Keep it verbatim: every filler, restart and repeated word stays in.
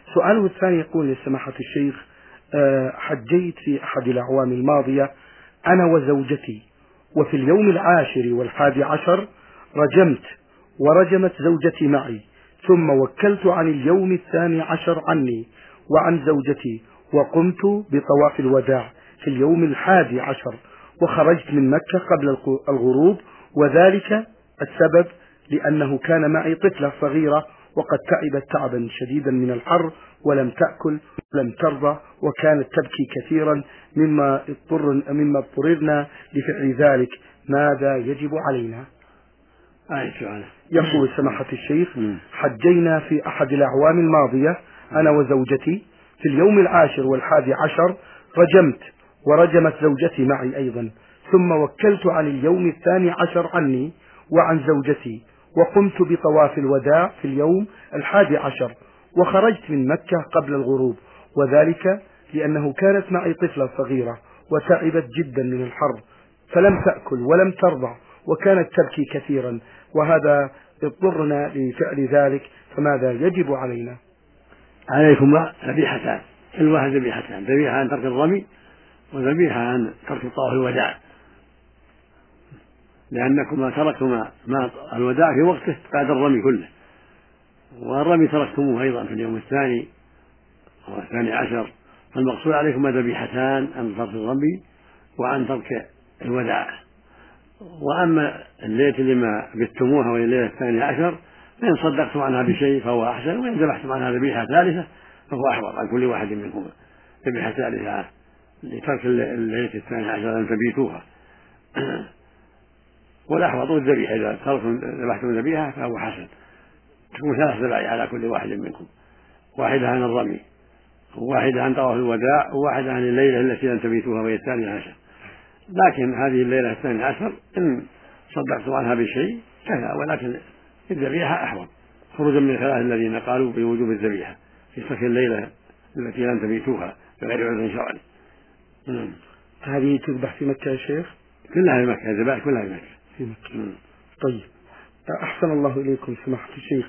سؤاله الثاني يقول لسماحة الشيخ: حجيت في أحد الأعوام الماضية أنا وزوجتي، وفي اليوم العاشر والحادي عشر رجمت ورجمت زوجتي معي، ثم وكلت عن اليوم الثاني عشر عني وعن زوجتي، وقمت بطواف الوداع في اليوم الحادي عشر، وخرجت من مكة قبل الغروب، وذلك السبب لأنه كان معي طفلة صغيرة وقد تعبت تعبا شديدا من الحر ولم تأكل ولم ترضى، وكانت تبكي كثيرا مما اضطر مما اضطررنا لفعل ذلك. ماذا يجب علينا؟ يقول سماحة الشيخ: حجينا في أحد الأعوام الماضية أنا وزوجتي، في اليوم العاشر والحادي عشر رجمت ورجمت زوجتي معي أيضا، ثم وكلت عن اليوم الثاني عشر عني وعن زوجتي، وقمت بطواف الوداع في اليوم الحادي عشر، وخرجت من مكة قبل الغروب، وذلك لأنه كانت معي طفلة صغيرة وتعبت جدا من الحر فلم تأكل ولم ترضع وكانت تبكي كثيرا، وهذا اضطرنا لفعل ذلك، فماذا يجب علينا؟ عليكم ذبيحتان، كل واحد ذبيحتان: ذبيحة عن ترك الرمي، وذبيحة عن ترك طواف الوداع، لأنكما تركتما ما الوداع في وقته بعد الرمي كله، والرمي تركتموه أيضا في اليوم الثاني والثاني عشر، فالمقصود عليكما ذبيحتان عن ترك الرمي وعن ترك الوداع. وأما الليلة اللي ما بتموها وهي الليلة الثانية عشر، فإن صدقتم عنها بشيء فهو أحسن، وإن ذبحتم عنها ذبيحة ثالثة فهو أحوط عن كل واحد منهما. ذبيحة ثالثة لترك الليلة الثانية عشر أن تبيتوها والأحوط الذبيحة، إذا ذبحتم ذبيحة فهو حسن، تكون ثلاث ذبائح على كل واحد منكم: واحدة عن الرمي، وواحدة عن طواف الوداع، وواحدة عن الليلة التي لم تبيتوها وهي الثانية عشر. لكن هذه الليلة الثانية عشر إن صدقتم عنها بشيء كذا، ولكن الذبيحة أحوط، خروجا من الثلاث الذين قالوا بوجوب الذبيحة في ترك الليلة التي لم تبيتوها بغير عذر شرعي. هذه تذبح في مكة يا شيخ؟ كلها في مكة، الذبائح كلها في مكة. في مكة. طيب، أحسن الله إليكم سماحة الشيخ.